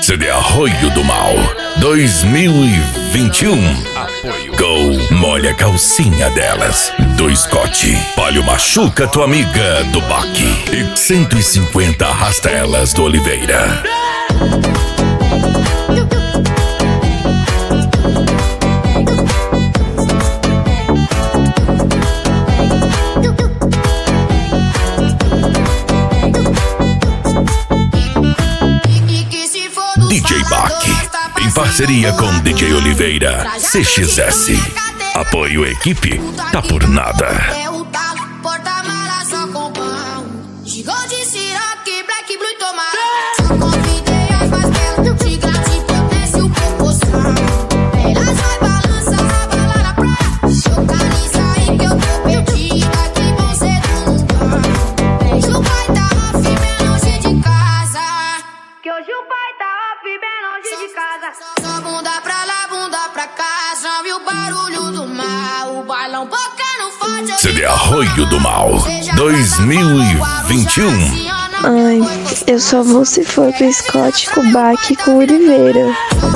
CD Arroio do Mal 2021. Apoio Go Molha a Calcinha Delas do Scott. Palio Machuca Tua Amiga do Baque. E 150 Arrasta Elas do Oliveira. DJ Baque, em parceria com DJ Oliveira, CXS. Apoio Equipe, tá por nada. É o talo, porta-mala só com pão. Gigou de siroque, black, blue e tomate. Só convidei as mais belas, de grátis, potência e o proporção. Elas vai balança, raba lá na praia. Localiza aí que eu tô perdida, que vão ser do mundão. Hoje o pai tá off, bem longe de casa. Que hoje o pai tá off, bem longe de casa. Só bunda pra lá, bunda pra cá. Já viu o barulho do mal, o bailão boca no forte. CD Arroio do Mal 2021. Ai, eu só vou se for com o Scott, com o Baque e com o Oliveira.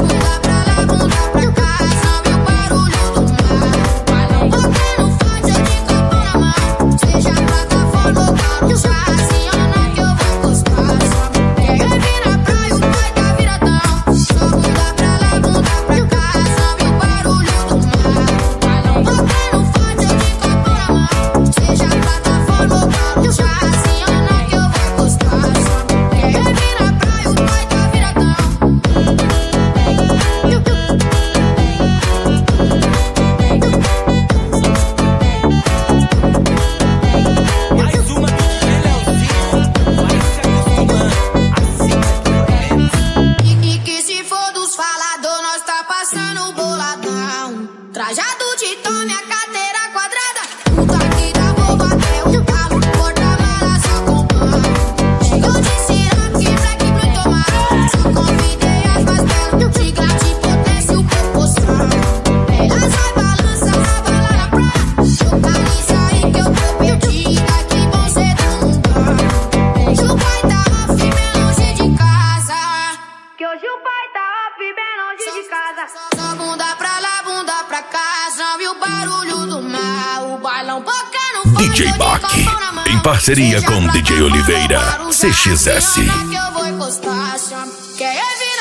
Trajado de tome, a cadeira quadrada. Puta que dá, vou bater o carro. Porta-mala só com pão. Chegou de siroque, black, blue e tomate. Só convidei as mais belas, de grátis, potência e o proporção. Elas vai balança, raba lá na praia. Localiza aí que eu tô perdida, que vão ser do mundão. Hoje o pai tá off, bem longe de casa. Que hoje o pai tá off, bem longe de casa. Só bunda pra lá, bunda pra cá, já viu o barulho do mal, o bailão boca no forte. DJ Baque, em parceria com DJ Oliveira, CXS. Que eu vou encostar, chama. Quer virar